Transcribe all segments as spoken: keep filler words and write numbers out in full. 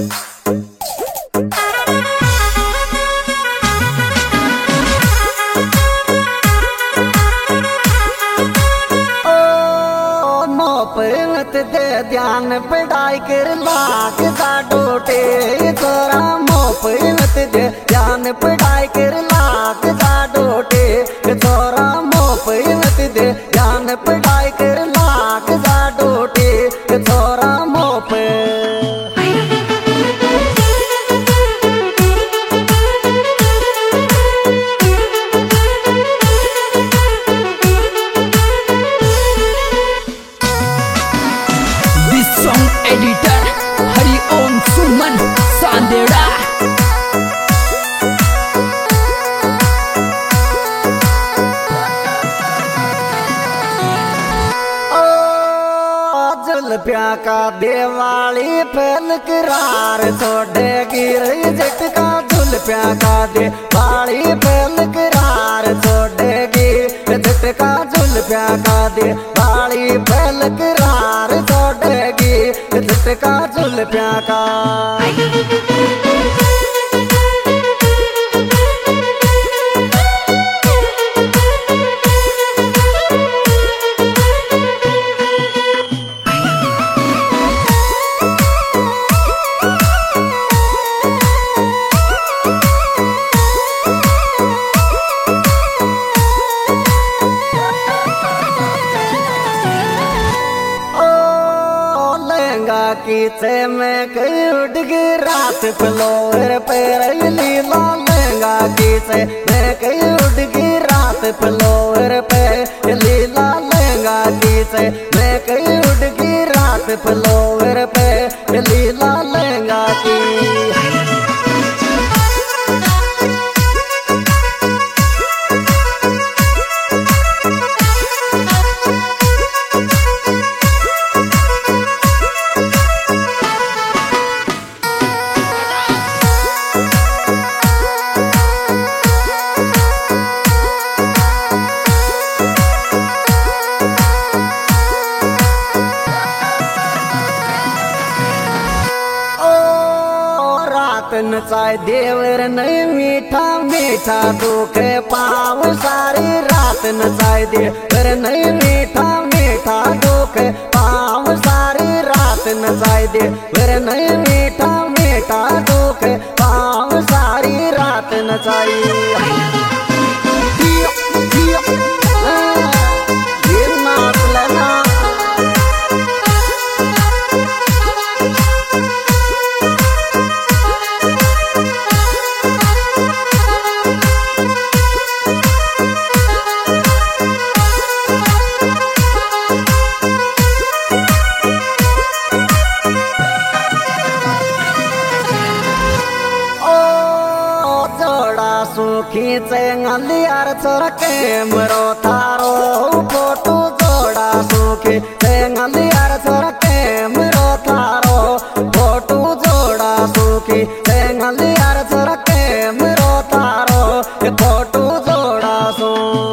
दे ध्यान पढ़ाई कर लाग जा डोटे तोरा मोप मत दे ध्यान पढ़ाई कर लाग जा डोटे तोरा मोप मत दे ध्यान पढ़ाई कर लाग जा डोटे तोरा मोप एडिटर हरिओम सुमन सांदेड़ा। जुल्फिया का देवाली फैल करार छोड़ेगी रही झटका जुल्फिया का देवाली फैल करार छोड़ेगी झटका जुल्फिया का देवाली फैल करार छोड़ेगी झटका जुल्फिया का। कीचे में कई उठ गई रात फ्लोर पर लीला लहंगा कीचे में कई उठ गई रात फ्लोर पे लीला लहंगा कीचे में कई उठ गई रात फ्लोर पे लीला लहंगा की। नचाए देवर नहीं मीठा मीठा दुख पाव सारी रात नचाए देवर नहीं मीठा मीठा दुख पाव सारी रात नचाए देवर नहीं मीठा मीठा दुख पाव सारी रात नचाई। खींचे गलियार चरके मरो थारो फोटो जोड़ा सूखी गलियार चरके मरो थारो फोटो जोड़ा सूखी गलियार चरके मरो थारो फोटो जोड़ा सू।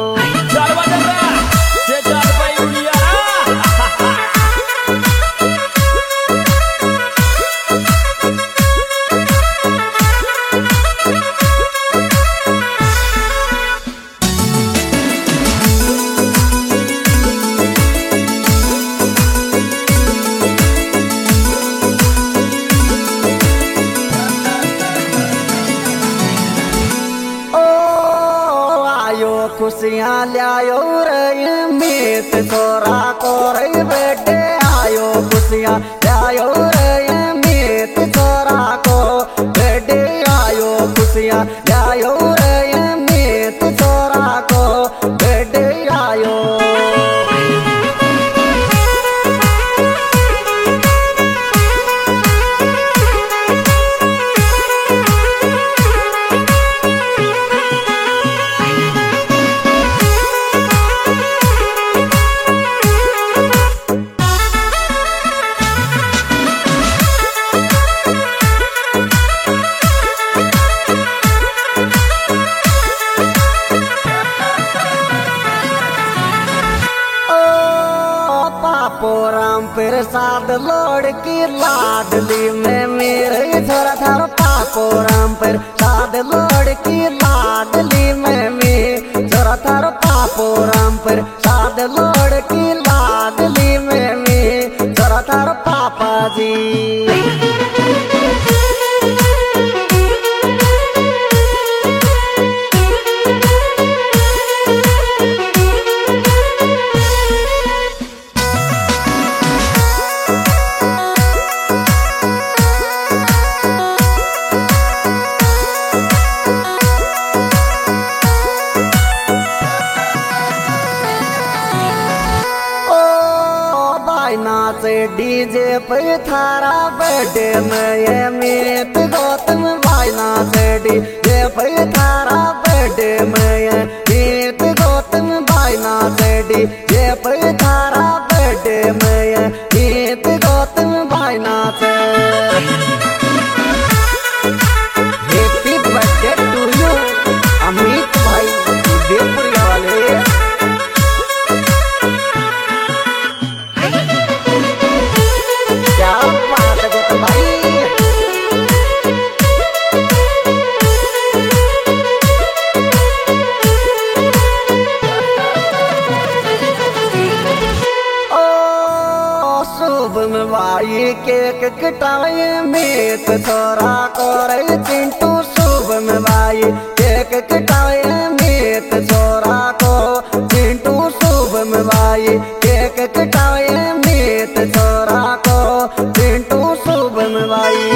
खुशियाँ लायो रे मीत तोरा को रे बेटे आयो खुशियाँ लायो रे मीत तोरा को बेटे आयो खुशियाँ लायो रे मीत तोरा को बेटे आयो। प्रसाद लोड़ की लाडली में मेरे थारो पापो राम पर साद लड़की लाडली में मी जोरा थारो पापो राम पर साद लड़की लाडली में मी जोरा थारो पापा जी। नाचे डीजे पे थारा बर्थडे में ये मीत गौतम भाई नाचे डीजे पे थारा बर्थडे में ये मीत गौतम भाई नाचे डीजे पे थारा बर्थडे में ये मीत गौतम भाई नाचे। Happy birthday to you Amit भाई देवपुरिया वाले। भाई केक कटाए मीत थोड़ा करे चिंटू शुभ में भाई केक कटाए मीत छोरा को चिंटू शुभ में भाई केक कटाए मीत छोरा को चिंटू शुभ में भाई।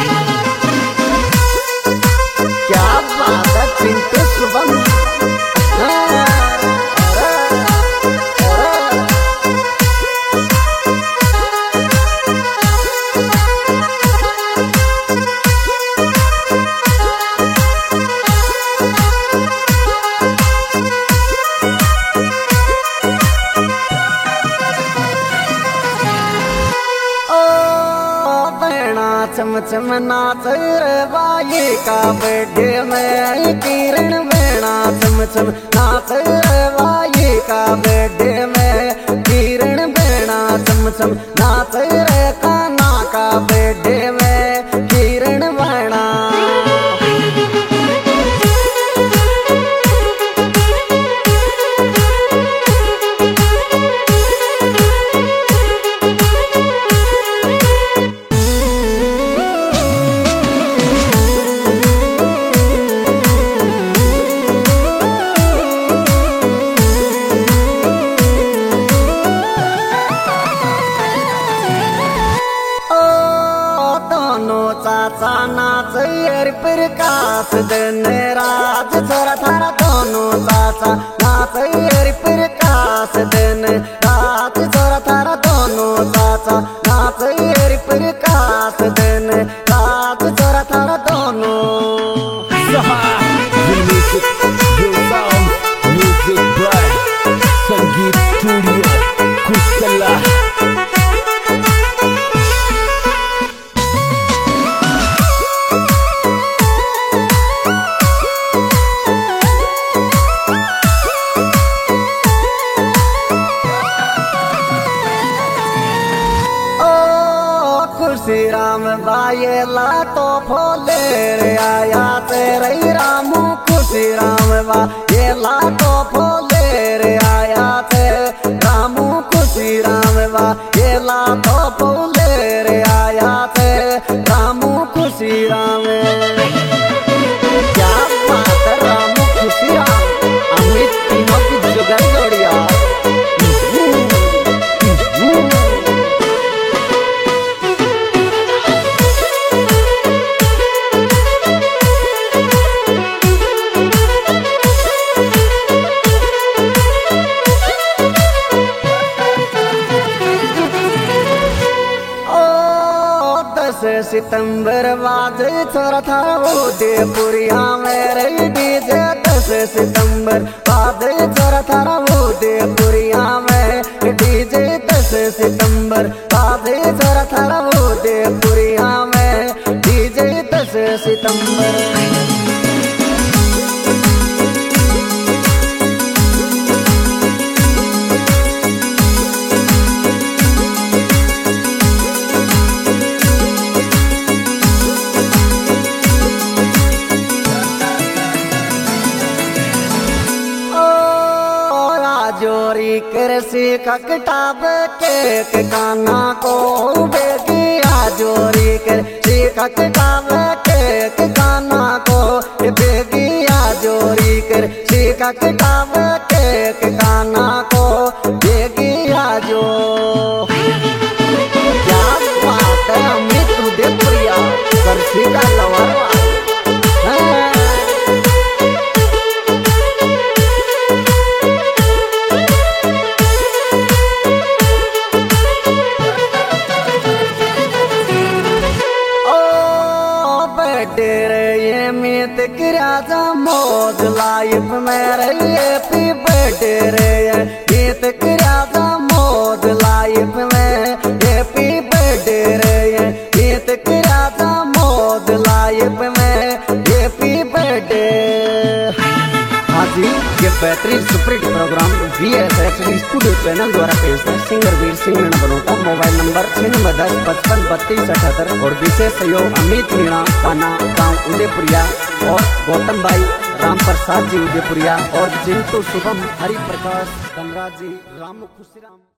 क्या बात है चिंटू शुभम। चम चम नाच रे बाई का बर्थडे में किरण बेना चम चम नाच रे बाई का बर्थडे में किरण बेना चम चम नाच रे काना का बर्थडे में किरण बेना। चाचा नाच यार प्रकाश दिन रात छोरा थारा दोनों चाचा नाच यार प्रकाश दिन रात छोरा थारा दोनों चाचा नाच यार प्रकाश दिन रात छोरा थारा दोनों। संगीत स्टूडियो कुशला। खुशी राम भाई ला तो फोले रे आया तेरे रामू खुशी राम भाई ला तो फोले रे आया तेरे रामू खुशी राम भाई ला तो फोले रे आया तेरे रामू खुशी राम। क्या बात है रामू खुशी राम अमित तीनों की जुगल जोड़िया। सितंबर बाजे छोरा था उदयपुरिया मेरे डीजे दस सितंबर बाजे छोरा था उदयपुरिया में डीजे दस सितंबर बाजे छोरा था उदयपुरिया में डीजे दस सितंबर। सीख कटाब केक काना को बेगिया जोरी कर सीख कटाब केक काना को बेगिया जोरी कर सीख कटाब केक काना को बेगिया जो क्या बात है अमित उदयपुरिया कर सीखा लवारवा ये मीत राजा मौज लाइफ मेरे हैप्पी बर्थडे रे मीत राजा मौज लाइफ में हैप्पी बर्थडे रे मीत राजा मौज लाइफ में हैप्पी बर्थडे। हाँ जी, ये बेहतरीन superhit programme V S X studio channel द्वारा पेश है। Singer Veer Singh Meena Banota, mobile number छियानवे दस पचपन बत्तीस अठहत्तर और विशेष सहयोग अमित मीणा पाना गाँव उदयपुरिया और गौतम भाई राम प्रसाद जी उदयपुरिया और जिंटू शुभम हरि प्रकाश धनराज जी राम खुशीराम।